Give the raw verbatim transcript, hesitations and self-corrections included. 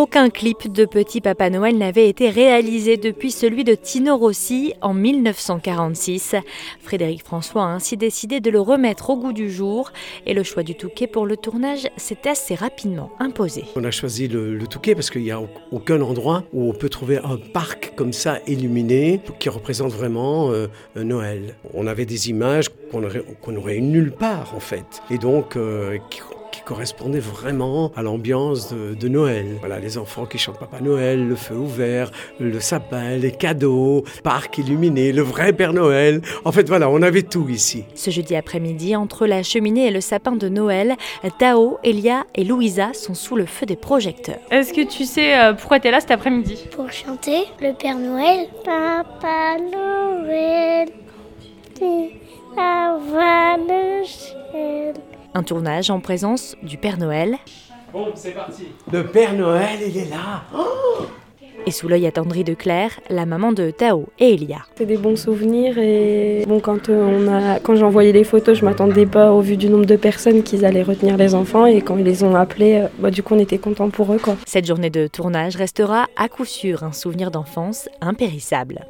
Aucun clip de Petit Papa Noël n'avait été réalisé depuis celui de Tino Rossi en mille neuf cent quarante-six. Frédéric François a ainsi décidé de le remettre au goût du jour et le choix du Touquet pour le tournage s'est assez rapidement imposé. On a choisi le, le Touquet parce qu'il n'y a aucun endroit où on peut trouver un parc comme ça illuminé qui représente vraiment euh, Noël. On avait des images qu'on aurait, qu'on aurait eu nulle part en fait et donc euh, qui, qui correspondait vraiment à l'ambiance de, de Noël. Voilà, les enfants qui chantent Papa Noël, le feu ouvert, le sapin, les cadeaux, parc illuminé, le vrai Père Noël. En fait, voilà, on avait tout ici. Ce jeudi après-midi, entre la cheminée et le sapin de Noël, Tao, Elia et Louisa sont sous le feu des projecteurs. Est-ce que tu sais euh, pourquoi tu es là cet après-midi ? Pour chanter le Père Noël. Papa Noël, la voix de ciel. Un tournage en présence du Père Noël. Bon, c'est parti. Le Père Noël, il est là. Oh, et sous l'œil attendri de Claire, la maman de Tao et Elia. C'est des bons souvenirs et bon, quand, on a, quand j'ai envoyé les photos, je ne m'attendais pas au vu du nombre de personnes qu'ils allaient retenir les enfants et quand ils les ont appelés, bah, du coup on était contents pour eux, quoi. Cette journée de tournage restera à coup sûr un souvenir d'enfance impérissable.